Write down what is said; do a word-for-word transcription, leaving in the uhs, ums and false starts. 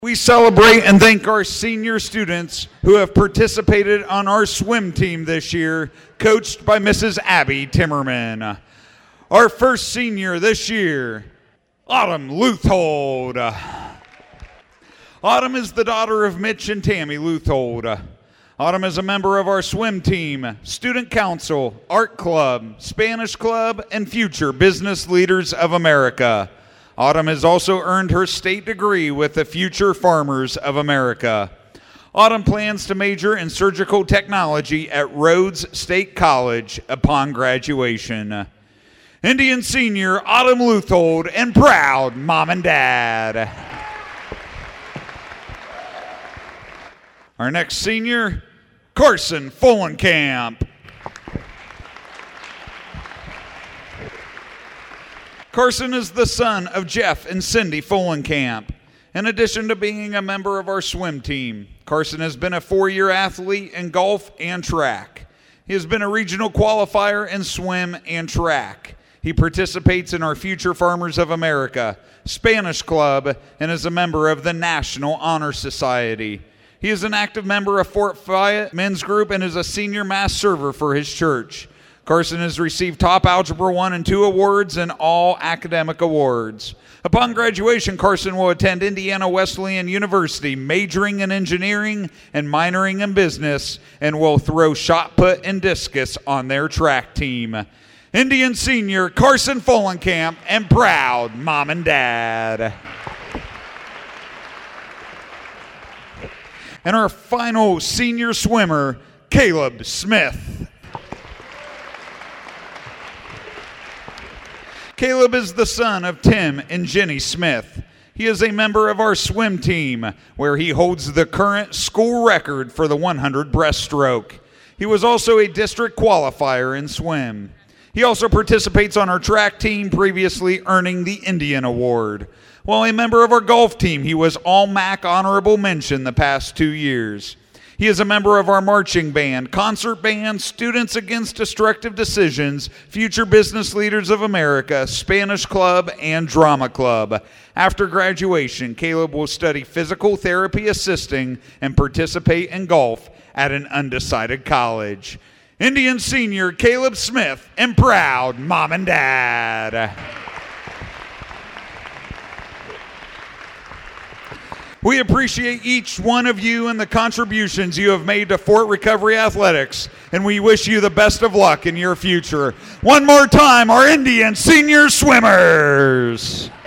We celebrate and thank our senior students who have participated on our swim team this year, coached by Missus Abby Timmerman. Our first senior this year, Autumn Luthold. Autumn is the daughter of Mitch and Tammy Luthold. Autumn is a member of our swim team, student council, art club, Spanish club, and Future Business Leaders of America. Autumn has also earned her state degree with the Future Farmers of America. Autumn plans to major in surgical technology at Rhodes State College upon graduation. Indian senior Autumn Luthold and proud mom and dad. Our next senior, Carson Fullenkamp. Carson is the son of Jeff and Cindy Fullenkamp. In addition to being a member of our swim team, Carson has been a four-year athlete in golf and track. He has been a regional qualifier in swim and track. He participates in our Future Farmers of America, Spanish Club, and is a member of the National Honor Society. He is an active member of Fort Fayette Men's Group and is a senior mass server for his church. Carson has received top Algebra one and two awards and all academic awards. Upon graduation, Carson will attend Indiana Wesleyan University, majoring in engineering and minoring in business, and will throw shot put and discus on their track team. Indian senior Carson Fullenkamp and proud mom and dad. And our final senior swimmer, Caleb Smith. Caleb is the son of Tim and Jenny Smith. He is a member of our swim team, where he holds the current school record for the one hundred breaststroke. He was also a district qualifier in swim. He also participates on our track team, previously earning the Indian Award. While a member of our golf team, he was All M A C Honorable Mention the past two years. He is a member of our marching band, concert band, Students Against Destructive Decisions, Future Business Leaders of America, Spanish Club, and Drama Club. After graduation, Caleb will study physical therapy assisting and participate in golf at an undecided college. Indian senior Caleb Smith and proud mom and dad. We appreciate each one of you and the contributions you have made to Fort Recovery Athletics, and we wish you the best of luck in your future. One more time, our Indian senior swimmers.